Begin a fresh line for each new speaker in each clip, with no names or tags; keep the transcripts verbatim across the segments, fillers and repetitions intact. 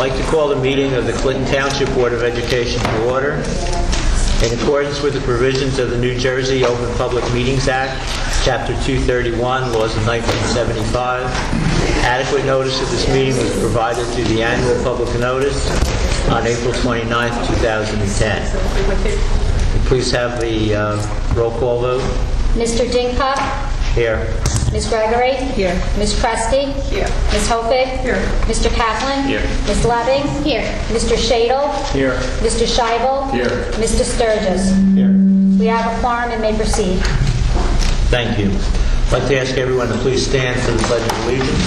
like to call the meeting of the Clinton Township Board of Education to order. In accordance with the provisions of the New Jersey Open Public Meetings Act, Chapter two thirty-one, Laws of nineteen seventy-five, adequate notice of this meeting was provided through the annual public notice on April twenty-ninth, two thousand ten. Please have the uh, roll call vote.
Mister Dincup?
Here.
Miz Gregory?
Here.
Miz Presti?
Here.
Miz Hofig?
Here.
Mister Kaplan?
Here.
Miz Lebbing? Here. Mister Shadle?
Here.
Mister Scheibel?
Here.
Mister Sturgis?
Here.
We have a quorum and may proceed.
Thank you. I'd like to ask everyone to please stand for the Pledge of Allegiance.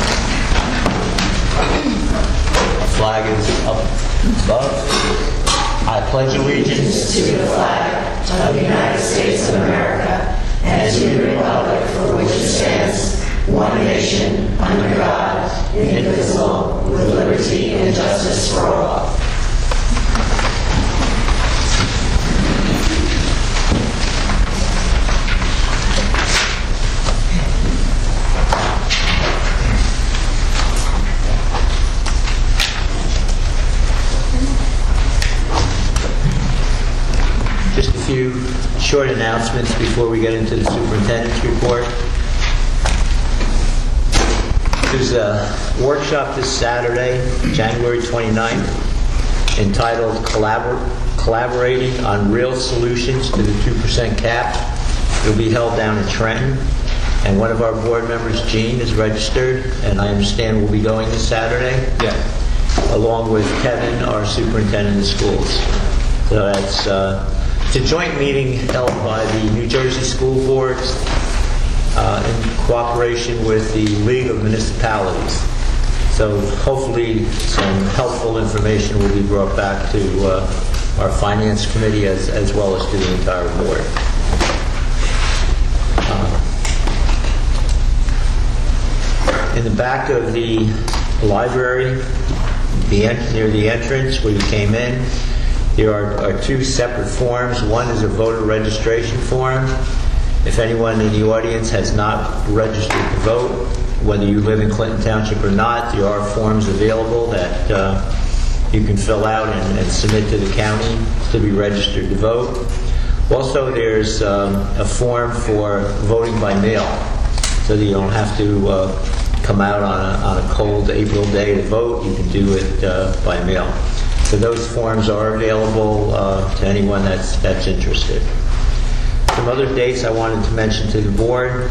The flag is up above. I pledge allegiance
to the flag of the United States of America and to the republic for which it stands, one nation, under God, indivisible, with liberty and justice for all.
Just a few short announcements before we get into the superintendent's report. There's a workshop this Saturday, January twenty-ninth, entitled Collabor- Collaborating on Real Solutions to the two percent Cap. It'll be held down in Trenton, and one of our board members, Gene, is registered, and I understand will be going this Saturday.
Yeah.
Along with Kevin, our superintendent of schools. So that's uh, it's a joint meeting held by the New Jersey School Boards uh, in cooperation with the League of Municipalities. So hopefully some helpful information will be brought back to uh, our Finance Committee as, as well as to the entire board. Uh, in the back of the library, the en- near the entrance where you came in, there are, are two separate forms. One is a voter registration form. If anyone in the audience has not registered to vote, whether you live in Clinton Township or not, there are forms available that uh, you can fill out and, and submit to the county to be registered to vote. Also, there's um, a form for voting by mail, so that you don't have to uh, come out on a, on a cold April day to vote. You can do it uh, by mail. So those forms are available uh, to anyone that's that's interested. Some other dates I wanted to mention to the board.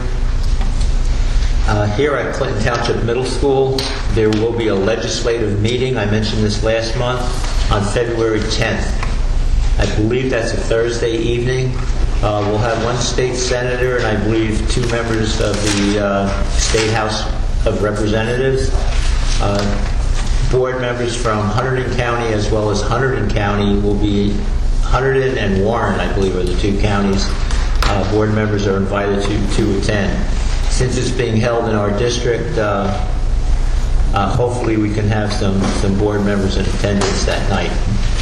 Uh, here at Clinton Township Middle School, there will be a legislative meeting. I mentioned this last month on February tenth. I believe that's a Thursday evening. Uh, we'll have one state senator and I believe two members of the uh, State House of Representatives. Uh, Board members from Hunterdon County as well as Hunterdon County will be, Hunterdon and Warren, I believe, are the two counties. Uh, board members are invited to, to attend. Since it's being held in our district, uh, uh, hopefully we can have some, some board members in attendance that night.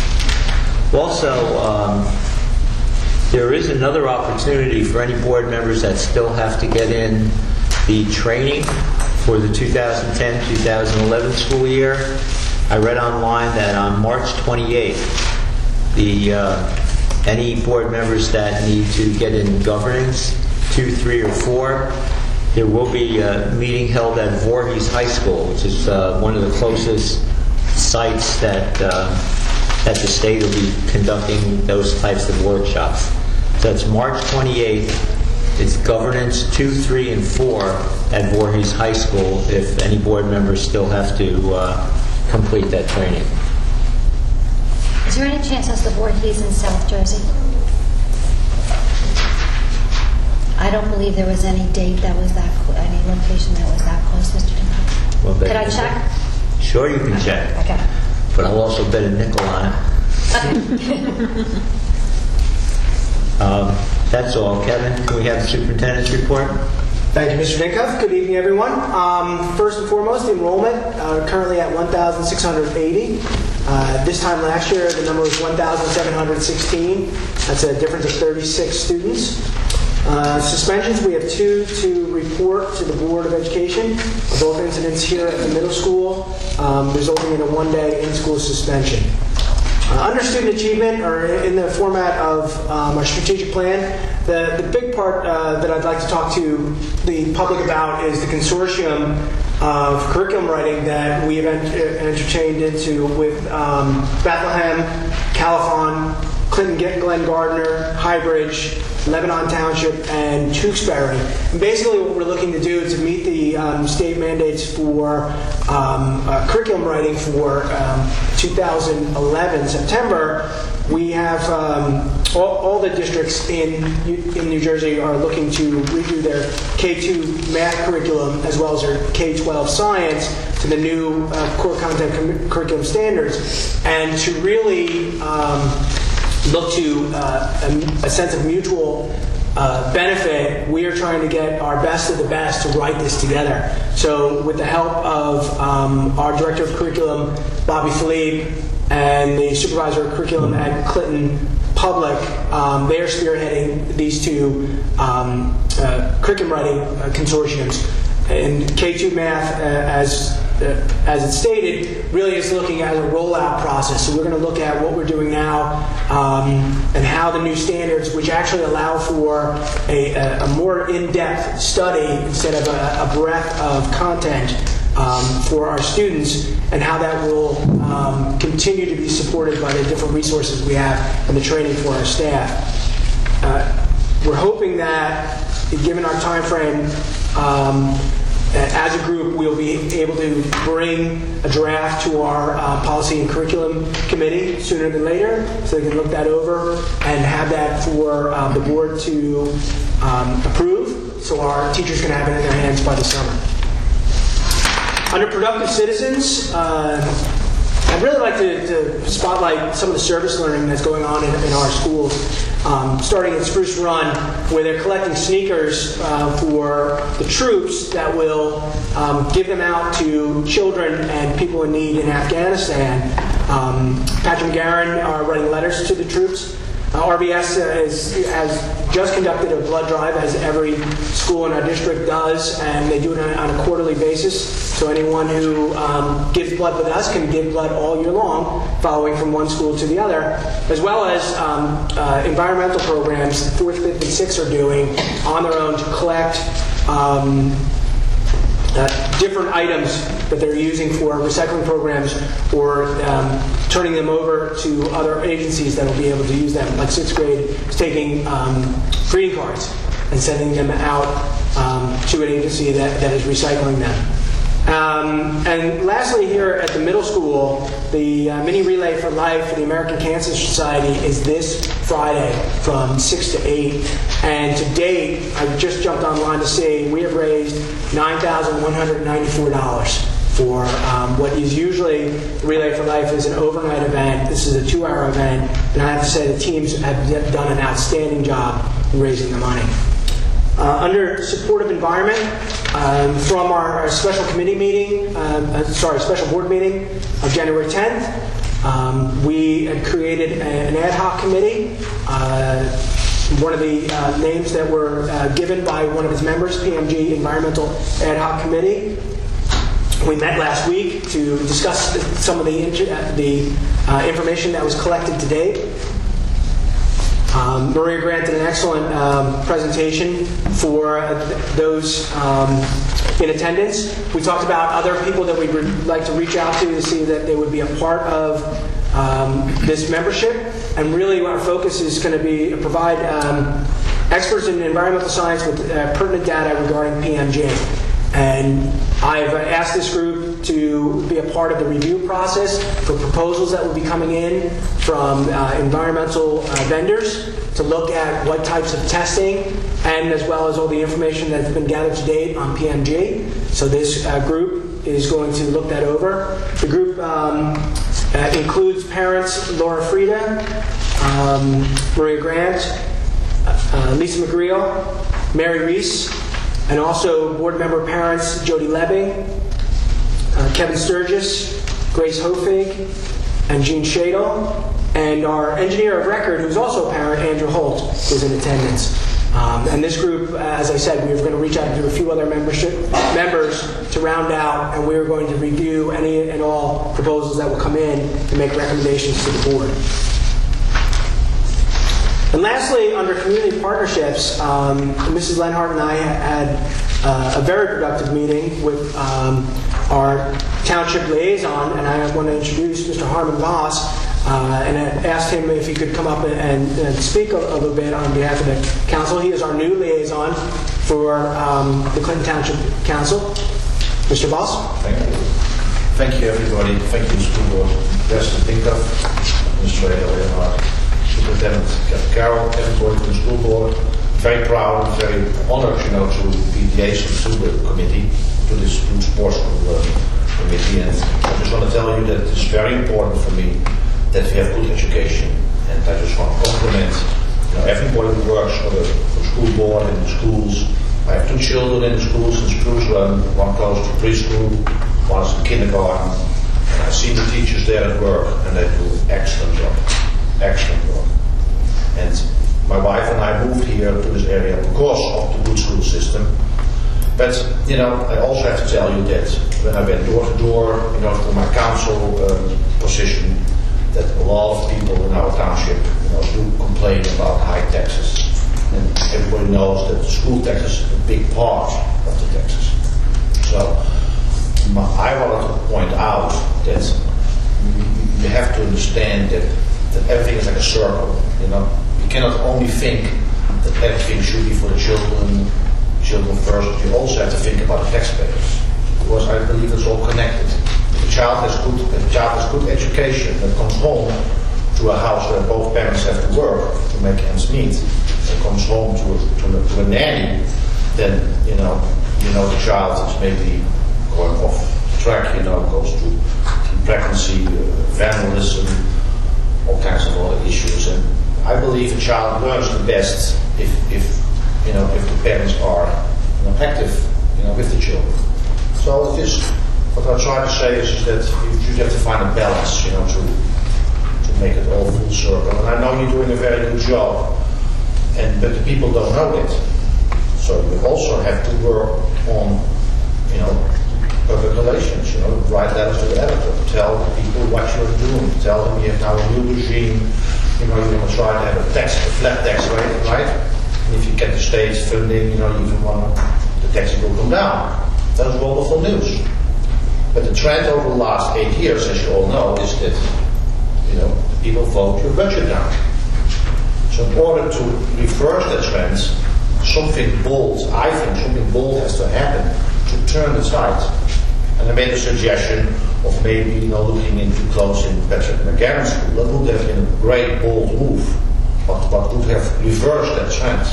Also, um, there is another opportunity for any board members that still have to get in the training for the two thousand ten two thousand eleven school year. I read online that on March twenty-eighth, the uh, any board members that need to get in governance, two, three, or four, there will be a meeting held at Voorhees High School, which is uh, one of the closest sites that uh, that the state will be conducting those types of workshops. So it's March twenty-eighth. It's governance two, three, and four at Voorhees High School if any board members still have to uh, complete that training.
Is there any chance as the Voorhees in South Jersey? I don't believe there was any date that was that, cl- any location that was that close, Mister Dincup.
Well,
Could I check?
Sure, you can check.
Okay.
But I'll also bet a nickel on it. um, that's all. Kevin, can we have the superintendent's report?
Thank you, Mister Dincup. Good evening, everyone. Um, first and foremost, the enrollment uh, currently at one thousand six hundred eighty. Uh, this time last year, the number was one thousand seven hundred sixteen. That's a difference of thirty-six students. Uh, suspensions, we have two to report to the Board of Education. Both incidents here at the middle school, um, resulting in a one-day in-school suspension. Uh, under student achievement, or in the format of um, our strategic plan, the, the big part uh, that I'd like to talk to the public about is the consortium of curriculum writing that we have ent- entertained into with um, Bethlehem, Califon, Clinton Glen Gardner, Highbridge, Lebanon Township, and Tewksbury. And basically what we're looking to do to meet the um, state mandates for um, uh, curriculum writing for um, two thousand eleven, September, we have um, all, all the districts in, in New Jersey are looking to redo their K two math curriculum as well as their K twelve science to the new uh, core content com- curriculum standards, and to really um, look to uh, a, a sense of mutual uh, benefit, we are trying to get our best of the best to write this together. So with the help of um, our Director of Curriculum, Bobby Philippe, and the Supervisor of Curriculum at Clinton Public, um, they are spearheading these two um, uh, curriculum writing uh, consortiums. And K two Math, uh, as uh, as it's stated, really is looking at a rollout process. So we're going to look at what we're doing now um, and how the new standards, which actually allow for a, a, a more in-depth study instead of a, a breadth of content um, for our students, and how that will um, continue to be supported by the different resources we have and the training for our staff. Uh, we're hoping that, given our time frame, um, as a group, we'll be able to bring a draft to our uh, Policy and Curriculum Committee sooner than later, so they can look that over and have that for uh, the board to um, approve, so our teachers can have it in their hands by the summer. Under Productive Citizens, uh, I'd really like to, to spotlight some of the service learning that's going on in, in our schools. Um, starting at Spruce Run, where they're collecting sneakers uh, for the troops that will um, give them out to children and people in need in Afghanistan. Um, Patrick McGarren are writing letters to the troops. Uh, R B S uh, is, has just conducted a blood drive, as every school in our district does, and they do it on, on a quarterly basis. So anyone who um, gives blood with us can give blood all year long, following from one school to the other, as well as um, uh, environmental programs fourth, fifth, and sixth are doing on their own to collect um, uh, different items that they're using for recycling programs, or um, turning them over to other agencies that will be able to use them. Like sixth grade is taking um, greeting cards and sending them out um, to an agency that, that is recycling them. Um, and lastly, here at the middle school, the uh, Mini Relay for Life for the American Cancer Society is this Friday from six to eight. And to date, I just jumped online to see, we have raised nine thousand one hundred ninety-four dollars for um, what is usually Relay for Life is an overnight event. This is a two-hour event, and I have to say the teams have done an outstanding job in raising the money. Uh, under supportive environment, um, from our, our special committee meeting, um, uh, sorry, special board meeting of January tenth, um, we had created a, an ad hoc committee. Uh, one of the uh, names that were uh, given by one of its members, P M G Environmental Ad Hoc Committee. We met last week to discuss some of the, uh, the uh, information that was collected to date. Um, Maria granted an excellent um, presentation for uh, those um, in attendance. We talked about other people that we would like to reach out to to see that they would be a part of um, this membership. And really our focus is going to be to provide um, experts in environmental science with uh, pertinent data regarding P M G. And I've asked this group to be a part of the review process for proposals that will be coming in from uh, environmental uh, vendors to look at what types of testing, and as well as all the information that's been gathered to date on P M G. So this uh, group is going to look that over. The group um, uh, includes parents Laura Frieda, um, Maria Grant, uh, Lisa McGreal, Mary Reese, and also board member parents Jody Lebbing, uh, Kevin Sturgis, Grace Hofig, and Jean Shadle, and our engineer of record, who's also a parent, Andrew Holt, is in attendance. Um, and this group, as I said, we were going to reach out to a few other membership members to round out, and we were going to review any and all proposals that will come in and make recommendations to the board. And lastly, under community partnerships, um, Missus Lenhart and I had uh, a very productive meeting with um, our township liaison, and I want to introduce Mister Harmon Voss, uh, and I asked him if he could come up and, and, and speak a, a little bit on behalf of the council. He is our new liaison for um, the Clinton Township Council. Mister Voss?
Thank you. Thank you, everybody. Thank you, school board. President Tinkoff, Administrator Lenhart, Superintendent Carroll, everybody from the school board. Very proud and very honored, you know, to be liaison to the committee, to this new sports school uh, committee. And I just want to tell you that it's very important for me that we have good education. And I just want to compliment, you know, everybody who works for the, for the school board in the schools. I have two children in the schools since schools run. One goes to preschool, one is in kindergarten. And I see the teachers there at work, and they do an excellent job. Excellent job. And my wife and I moved here to this area because of the good school system. But, you know, I also have to tell you that when I went door to door, you know, for my council um, position, that a lot of people in our township, you know, do complain about high taxes. And everybody knows that the school taxes is a big part of the taxes. So my, I wanted to point out that you have to understand that, that everything is like a circle, you know. You cannot only think that everything should be for the children, children first, but you also have to think about the taxpayers. Because I believe it's all connected. If a child has good, if a child has good education that comes home to a house where both parents have to work to make ends meet, and comes home to a, to a, to a nanny, then you know you know the child is maybe going off track. You know, goes to, to pregnancy, uh, vandalism, all kinds of other issues. And I believe a child learns the best if, if you know, if the parents are you know, active, you know, with the children. So it is, what I try to say is, is that you, you have to find a balance, you know, to to make it all full circle. And I know you're doing a very good job, and but the people don't know that. So you also have to work on, you know, public relations. You know, write letters to the editor, tell people what you're doing, tell them you have now a new regime. You know, you want to try to have a tax, a flat tax rate, right? And if you get the state funding, you know, you even want the taxes will come down. That is wonderful news. But the trend over the last eight years, as you all know, is that, you know, people vote your budget down. So in order to reverse that trend, something bold, I think something bold has to happen to turn the tide. And I made a suggestion of maybe, you know, looking into closing Patrick McGarren School. That would have been a great, bold move, but, but would have reversed that trend.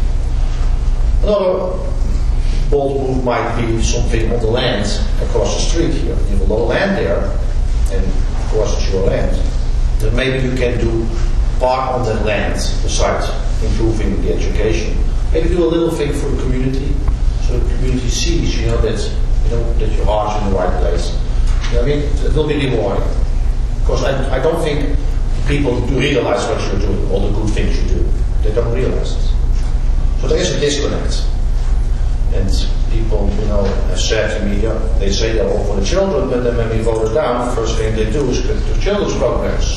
Another bold move might be something on the land across the street here. You have a lot of land there, and of course it's your land. Then maybe you can do part on that land besides improving the education. Maybe do a little thing for the community, so the community sees, you know, that you know that your heart's in the right place. You know what I mean? It will be rewarding. Because I, I don't think people do realize what you're doing, all the good things you do. They don't realize it. So there is a disconnect. And people, you know, have said to me, yeah, they say they're all for the children, but then when we vote it down, the first thing they do is cut the children's programs.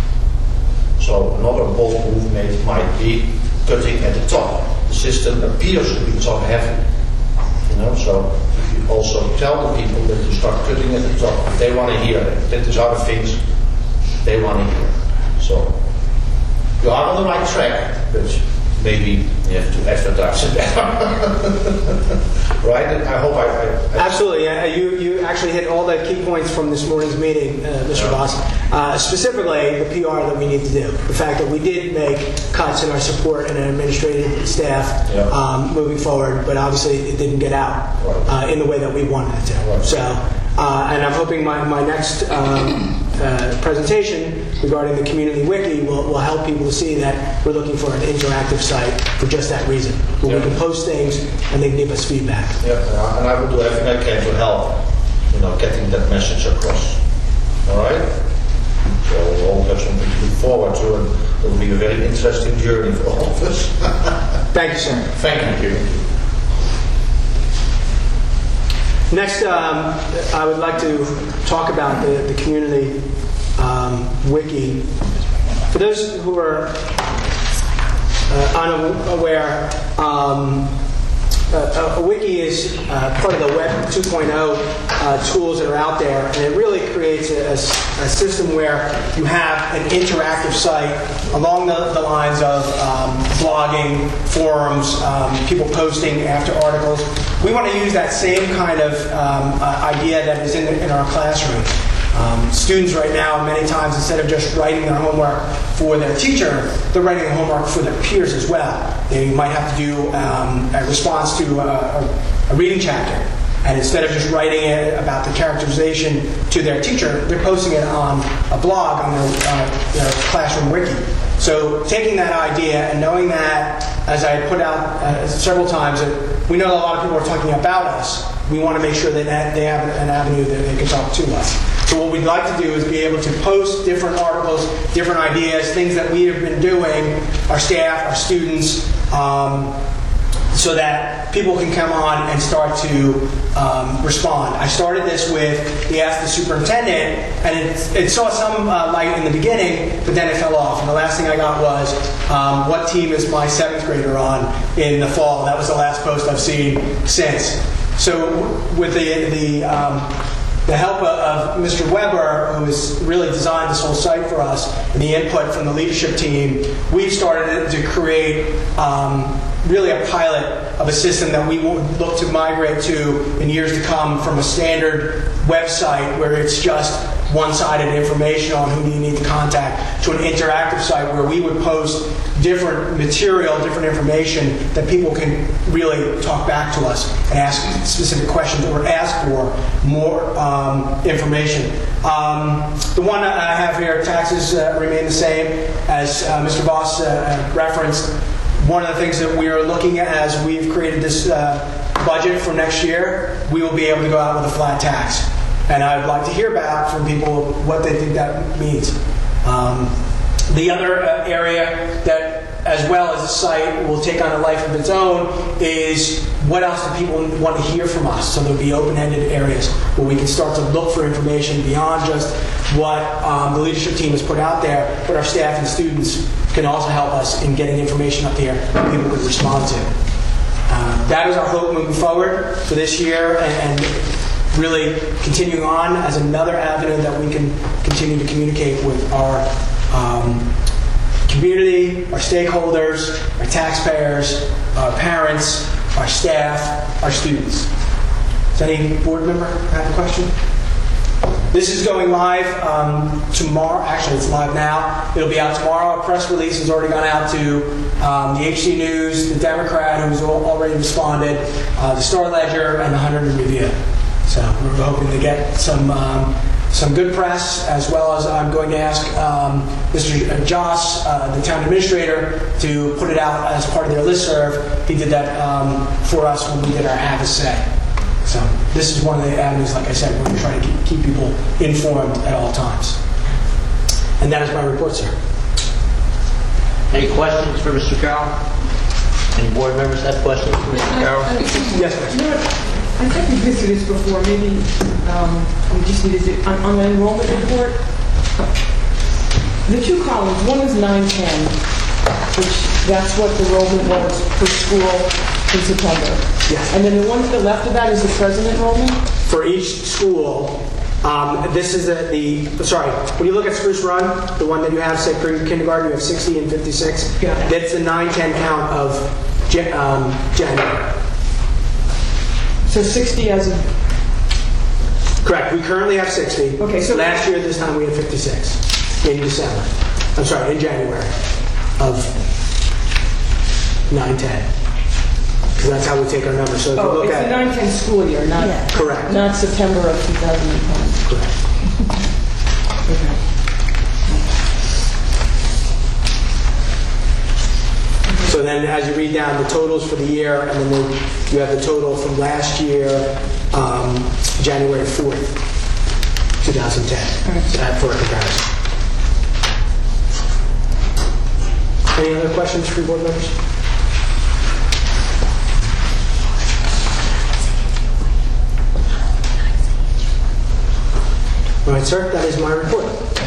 So another bold move might be cutting at the top. The system appears to be top heavy. You know, so if you also tell the people that you start cutting at the top, they want to hear it. That is other things they want to hear. So you are on the right track, but maybe you have to advertise it better. Right? And I hope I... I, I
Absolutely. Yeah, you, you actually hit all the key points from this morning's meeting, uh, Mister Yeah. Voss. Uh, specifically, the P R that we need to do. The fact that we did make cuts in our support and our administrative staff
Yeah.
um, moving forward, but obviously it didn't get out
Right.
uh, in the way that we wanted it to.
Right.
So, uh, and I'm hoping my, my next um, uh, presentation regarding the community wiki will, will help people to see that we're looking for an interactive site for just that reason, where
Yeah.
we can post things and they can give us feedback.
Yeah, and I will do everything I can to help, you know, getting that message across. All right? So we'll all have something to look forward to, and it will be a very interesting journey for all of us.
Thank you, sir.
Thank you.
Next, um, I would like to talk about the, the community um, wiki. For those who are uh, unaware, um, uh, a wiki is uh, part of the Web two point oh uh, tools that are out there, and it really creates a, a, a system where you have an interactive site along the, the lines of um, blogging, forums, um, people posting after articles. We want to use that same kind of um, uh, idea that is in, the, in our classroom. Um, students right now, many times, instead of just writing their homework for their teacher, they're writing their homework for their peers as well. They might have to do um, a response to a, a, a reading chapter. And instead of just writing it about the characterization to their teacher, they're posting it on a blog on their, uh, their classroom wiki. So taking that idea and knowing that, as I put out uh, several times, that we know a lot of people are talking about us, we want to make sure that they have an avenue that they can talk to us. So what we'd like to do is be able to post different articles, different ideas, things that we have been doing, our staff, our students, um, so that people can come on and start to um, respond. I started this with the Ask the Superintendent, and it, it saw some uh, light in the beginning, but then it fell off. And the last thing I got was, um, what team is my seventh grader on in the fall? That was the last post I've seen since. So with the, the um, the help of Mister Weber, who has really designed this whole site for us, and the input from the leadership team, we've started to create um, really a pilot of a system that we will look to migrate to in years to come from a standard website where it's just one-sided information on who you need to contact to an interactive site where we would post different material, different information that people can really talk back to us and ask specific questions or ask for more um, information. Um, the one that I have here, taxes uh, remain the same, as uh, Mister Voss uh, referenced. One of the things that we are looking at as we've created this uh, budget for next year, we will be able to go out with a flat tax. And I'd like to hear back from people what they think that means. Um, the other uh, area that, as well as the site, will take on a life of its own is what else do people want to hear from us? So there'll be open-ended areas where we can start to look for information beyond just what um, the leadership team has put out there, but our staff and students can also help us in getting information up there that people would respond to. Uh, that is our hope moving forward for this year, and, and really continuing on as another avenue that we can continue to communicate with our um, community, our stakeholders, our taxpayers, our parents, our staff, our students. Does any board member have a question? This is going live um, tomorrow. Actually, it's live now. It'll be out tomorrow. A press release has already gone out to um, the H C News, the Democrat, who's already responded, uh, the Star Ledger, and the Hunterdon Review. So we're hoping to get some um, some good press, as well as I'm going to ask um, Mister Joss, uh, the town administrator, to put it out as part of their listserv. He did that um, for us when we did our Have a Say. So this is one of the avenues, like I said, where we try to keep, keep people informed at all times. And that is my report, sir.
Any questions for Mister Carroll? Any board members have questions for Mister Carroll?
Yes, sir.
I think we've been through this before. Maybe um, we just need to do on, on the enrollment report. The two columns. One is nine ten, which that's what the enrollment was for school in September.
Yes.
And then the one to the left of that is the present enrollment.
For each school, um, this is a, the, sorry, when you look at Spruce Run, the one that you have, say, pre-kindergarten, you have sixty and fifty-six.
Yeah.
That's the nine ten count of Jan- um, January.
So sixty as of...
Correct. We currently have sixty.
Okay, so...
Last year, this time, we had fifty-six in December. I'm sorry, in January of nine ten. Because that's how we take our numbers. So if you
Oh,
look
it's
at
the nine ten school year, not,
Yeah.
correct.
not September of two thousand ten.
Correct.
Okay.
So then, as you read down the totals for the year, and then the, you have the total from last year, um, January fourth, twenty ten, uh, for a comparison. Any other questions for board members? All right, sir, that is my report.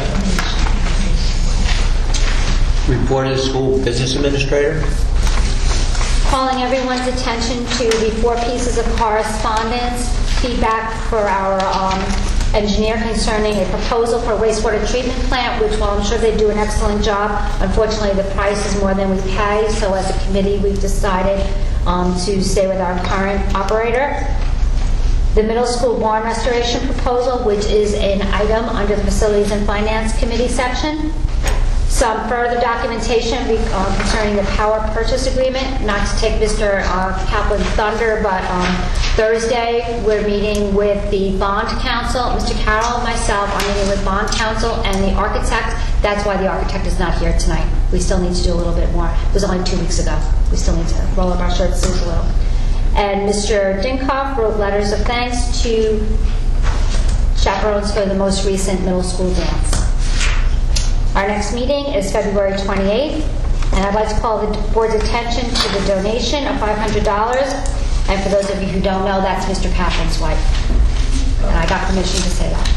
Report of the school business administrator.
Calling everyone's attention to the four pieces of correspondence, feedback for our um, engineer concerning a proposal for a wastewater treatment plant, which, while I'm sure they do an excellent job, unfortunately the price is more than we pay, so as a committee we've decided um, to stay with our current operator. The middle school barn restoration proposal, which is an item under the Facilities and Finance Committee section. Some further documentation uh, concerning the power purchase agreement. Not to take Mister Uh, Kaplan's thunder, but um, Thursday we're meeting with the bond counsel. Mister Carroll and myself are meeting with bond counsel and the architect. That's why the architect is not here tonight. We still need to do a little bit more. It was only two weeks ago. We still need to roll up our shirt sleeves a little. And Mister Dinkoff wrote letters of thanks to chaperones for the most recent middle school dance. Our next meeting is February twenty-eighth, and I'd like to call the board's attention to the donation of five hundred dollars. And for those of you who don't know, that's Mister Kaplan's wife. And I got permission to say that.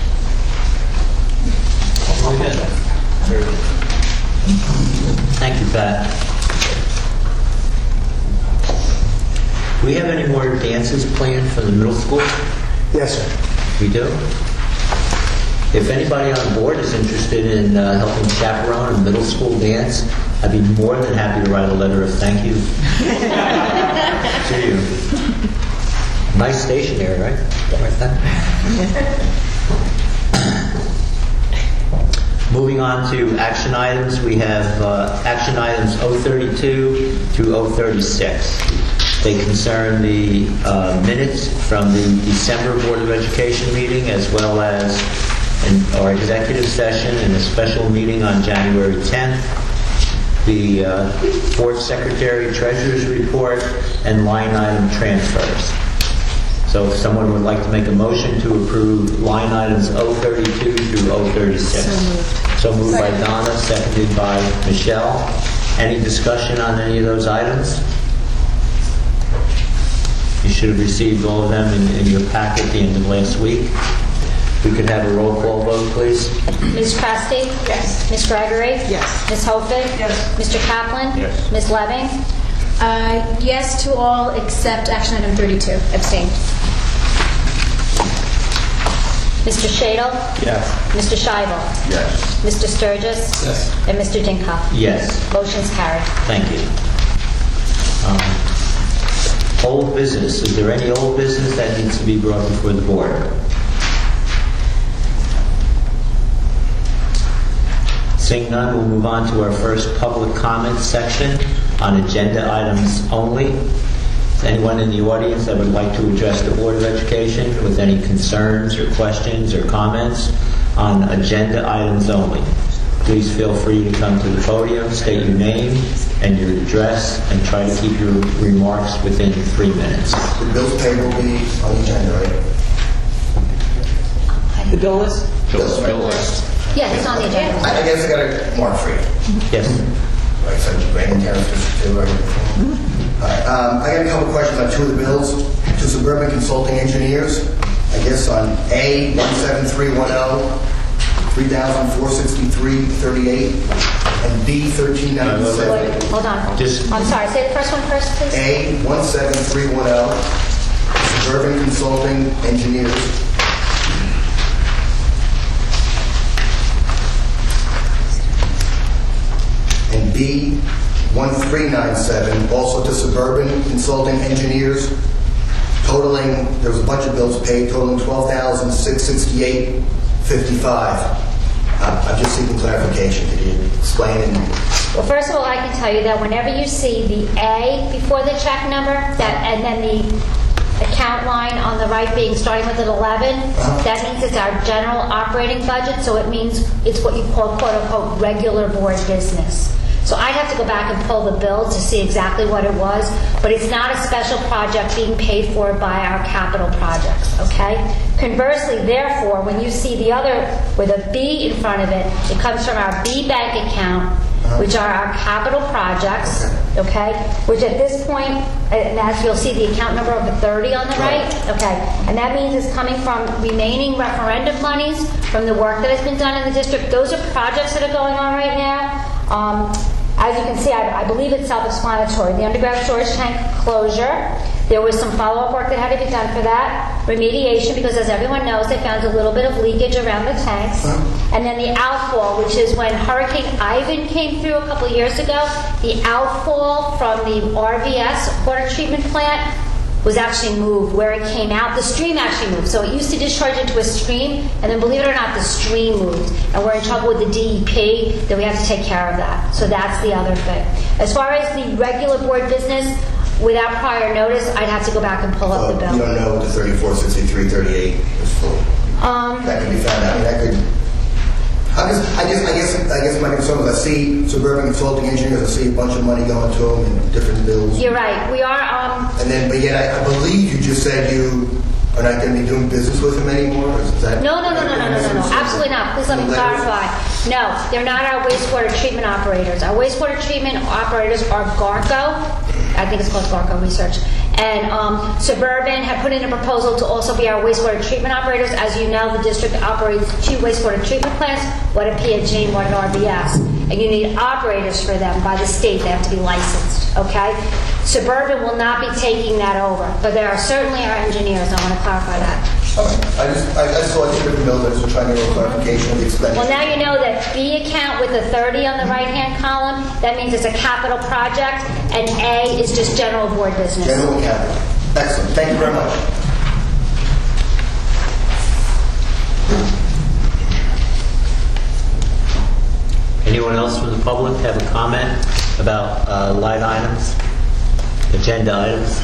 Very good. Very good. Thank you, Pat. Do we have any more dances planned for the middle school?
Yes, sir.
We do? If anybody on board is interested in uh, helping chaperone a middle school dance, I'd be more than happy to write a letter of thank you to you. Nice stationery, right? Right there. Moving on to action items, we have uh, action items oh thirty-two through oh thirty-six. They concern the uh, minutes from the December Board of Education meeting, as well as in our executive session and a special meeting on January tenth, the uh, Board Secretary Treasurer's report, and line item transfers. So if someone would like to make a motion to approve line items oh thirty-two through oh thirty-six.
So moved.
So moved by Donna, seconded by Michelle. Any discussion on any of those items? You should have received all of them in, in your packet at the end of last week. We could have a roll call vote, please.
Miz Presti?
Yes.
Miz Gregory?
Yes.
Miz Hofitt?
Yes.
Mister Kaplan?
Yes.
Miz Leving?
Uh, yes to all except action item thirty-two.
Abstained. Mister Shadle?
Yes.
Mister Scheibel?
Yes.
Mister Sturgis?
Yes.
And Mister Dinkoff?
Yes.
Motion's carried.
Thank you. Um, Old business. Is there any old business that needs to be brought before the board? Seeing none, we'll move on to our first public comment section on agenda items only. Is anyone in the audience that would like to address the Board of Education with any concerns or questions or comments on agenda items only? Please feel free to come to the podium, state your name and your address, and try to keep your remarks within three minutes.
The bills payable will be on the agenda, right?
The bill list?
Bills, right?
Yeah, it's on the agenda.
I I guess I got a mark for you.
Yes.
Right, so Brandon Terrace, District two, right? All right, um, I got a couple questions on two of the bills. To Suburban Consulting Engineers, I guess on A one seven three one zero, three thousand four hundred sixty-three dollars and thirty-eight cents, and B thirteen ninety-seven.
Wait, hold on.
Just-
I'm sorry, say the first one first, please.
A one seven three one zero, Suburban Consulting Engineers, and B one three nine seven, also to Suburban Consulting Engineers, totaling, there was a bunch of bills paid, totaling twelve thousand six hundred sixty-eight dollars and fifty-five cents. Uh, I'm just seeking clarification. Could you explain it?
Well, first of all, I can tell you that whenever you see the A before the check number, that and then the account line on the right being starting with an eleven,
Uh-huh.
that means it's our general operating budget, so it means it's what you call quote-unquote regular board business. So I'd have to go back and pull the bill to see exactly what it was, but it's not a special project being paid for by our capital projects, okay? Conversely, therefore, when you see the other with a B in front of it, it comes from our B bank account, which are our capital projects, okay? Which at this point, and as you'll see the account number of the thirty on the right, okay? And that means it's coming from remaining referendum monies from the work that has been done in the district. Those are projects that are going on right now. Um, As you can see, I, I believe it's self-explanatory. The underground storage tank closure, there was some follow-up work that had to be done for that. Remediation, because as everyone knows, they found a little bit of leakage around the tanks. And then the outfall, which is when Hurricane Ivan came through a couple years ago, the outfall from the R V S water treatment plant was actually moved. Where it came out, the stream actually moved. So it used to discharge into a stream, and then believe it or not, the stream moved. And we're in trouble with the D E P, that we have to take care of that. So that's the other thing. As far as the regular board business, without prior notice, I'd have to go back and pull up the
So
bill.
you don't know what the thirty-four sixty-three thirty-eight is for?
Um,
That can be found out. I mean, that could. I guess, I guess, I guess, I guess my concern is I see Suburban Consulting Engineers, I see a bunch of money going to them and different bills.
You're right. We are. Um,
And then, but yet I, I believe you just said you are not going to be doing business with them anymore. Or is that?
No, no, no, no, no, no, no, no, absolutely not. Please let me clarify. No, they're not our wastewater treatment operators. Our wastewater treatment operators are Garco. I think it's called Garco Research. And um, Suburban had put in a proposal to also be our wastewater treatment operators. As you know, the district operates two wastewater treatment plants, one at P and G and one at R B S. And you need operators for them by the state. They have to be licensed, okay? Suburban will not be taking that over, but there are certainly our engineers. I want to clarify that.
Okay. I just, I, I just saw two different bills. I was just trying to get a clarification of the expenditure.
Well, now you know that B account with the thirty on the right-hand column, that means it's a capital project, and A is just general board business.
General capital. Excellent. Thank you very much.
Anyone else from the public have a comment about uh, line items, agenda items?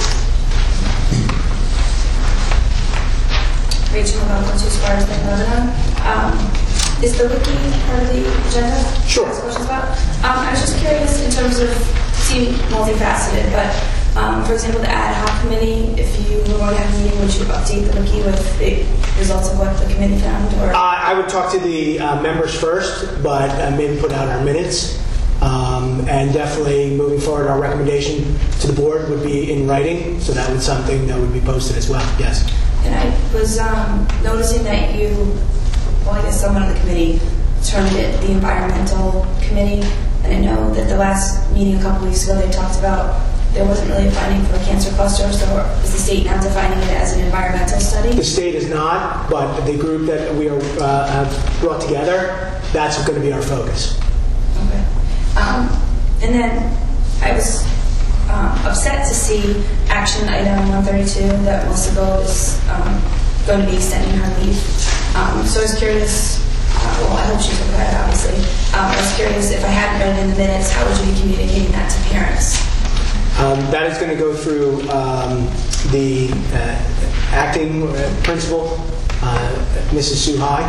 Rachel McGowan, two Squires Lane, Lebanon. Um, is the wiki part of the agenda?
Sure.
Ask questions about? Um, I was just curious in terms of, seem multifaceted, but um, for example, the ad hoc committee, if you were going to have a meeting, would you update the wiki with the results of what the committee found? Or
Uh, I would talk to the uh, members first, but uh, maybe put out our minutes. Um, and definitely moving forward, our recommendation to the board would be in writing, so that was something that would be posted as well. Yes.
And I was um, noticing that you, well, I guess someone on the committee termed it the environmental committee. And I know that the last meeting a couple weeks ago, they talked about there wasn't really a finding for a cancer cluster. So is the state now defining it as an environmental study?
The state is not, but the group that we are, uh, have brought together, that's going to be our focus.
Okay. Um, and then I was um, upset to see action item one thirty-two that Melissa Gold is um, going to be extending her leave. Um, so I was curious, uh, well, I hope she's okay, obviously. Um, I was curious if I hadn't read it in the minutes, how would you be communicating that to parents?
Um, that is going to go through um, the uh, acting uh, principal, uh, Missus Suhai.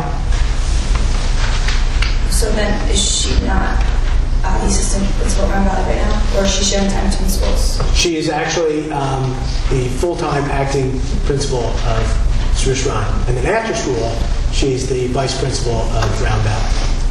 So then is she not uh, the assistant principal around Valley right now, or is she sharing time between schools?
She is actually um, the full-time acting principal of Swiss Rhine. And then after school, she's the vice principal of Round Valley.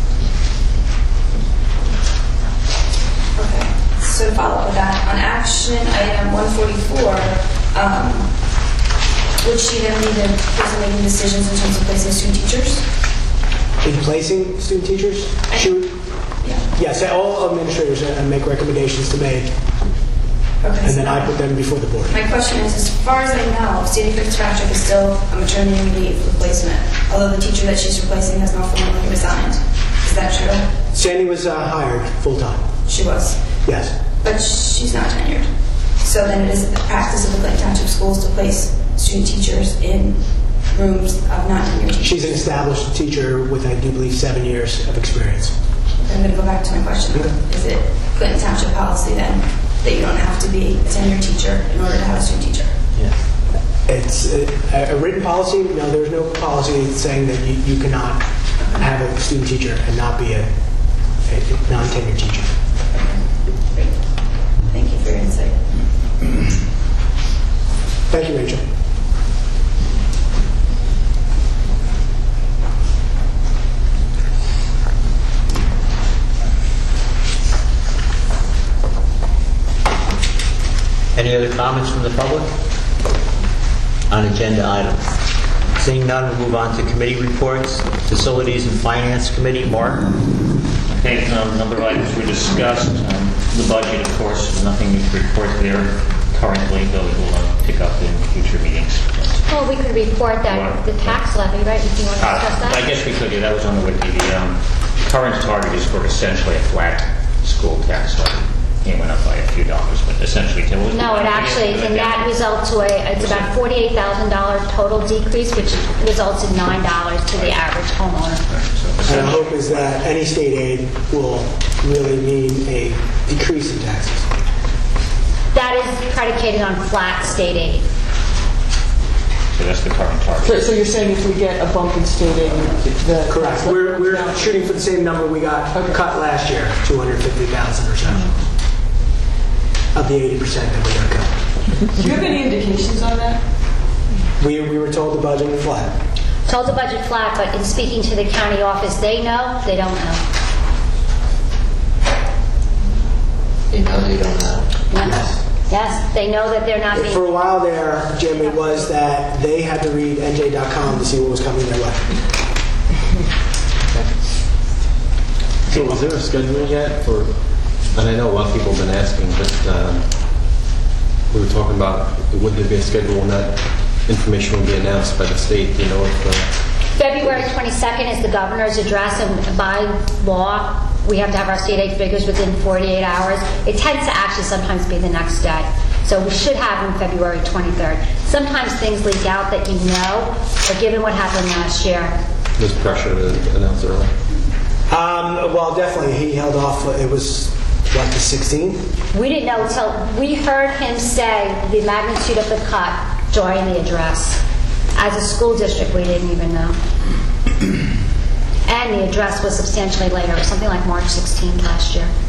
Okay. So to follow up with that, on action item one forty-four, um, would she then be the person making decisions in terms of placing student teachers?
In placing student teachers, she would,
Yeah.
yes, all administrators uh, make recommendations to me,
Okay.
and
so
then I put them before the board.
My question is, as far as I know, Sandy Fitzpatrick is still a maternity leave replacement, although the teacher that she's replacing has not formally resigned. Is that true?
Sandy was uh, hired full-time,
She was.
yes.
But she's not tenured. So then it is the practice of the Clinton Township Schools to place student teachers in rooms of non-tenured teachers.
She's an established teacher with, I do believe, seven years of experience.
I'm going to go back to my question. Is it Clinton Township policy then that you don't have to be a tenured teacher in order to have a student teacher?
Yeah.
It's a, a written policy. No, there's no policy saying that you, you cannot have a student teacher and not be a, a non-tenured teacher.
Great. Thank you for your insight.
Thank you, Rachel.
Any other comments from the public on agenda items? Seeing none, we'll move on to committee reports. Facilities and Finance Committee, Mark?
Okay, um, a number of items were discussed. Um, the budget, of course, nothing to report there currently, though it will uh, pick up in future meetings.
Well, we could report that the tax levy, right? If you want to discuss
Uh,
that.
I guess we could, yeah, that was on the wiki. The um, current target is for essentially a flat school tax levy. It went up by a few dollars, but essentially, Tim, what was the
No, it
number
actually,
again?
the net result to a, it's about forty-eight thousand dollars total decrease, which results in nine dollars to the average homeowner.
So
And our
essentially-
hope is that any state aid will really mean a decrease in taxes.
That is predicated on flat state aid.
So that's the current target.
So, so you're saying if we get a bump in state aid, the...
Correct. We're, we're shooting for the same number we got cut last year, two hundred fifty thousand or so. Of the eighty percent that we got cut.
Do you have any indications on that?
We, we were told the budget was flat.
Told the budget flat, but in speaking to the county office, they know, they don't know.
They know they don't know.
Yes. Yes, they know that they're not being...
For a while there, Jim, it was that they had to read N J dot com to see what was coming their way.
So is there a schedule yet for, and I know a lot of people have been asking, but um, we were talking about, would there be a schedule when that information will be announced by the state, you know, if, uh,
February twenty-second is the governor's address, and by law, we have to have our state aid figures within forty-eight hours. It tends to actually sometimes be the next day. So we should have them February twenty-third. Sometimes things leak out that you know, but given what happened last year...
there's pressure to announce early?
Um, well, definitely. He held off. It was, what, the sixteenth?
We didn't know until we heard him say the magnitude of the cut during the address. As a school district, we didn't even know. And the address was substantially later, something like March sixteenth last year.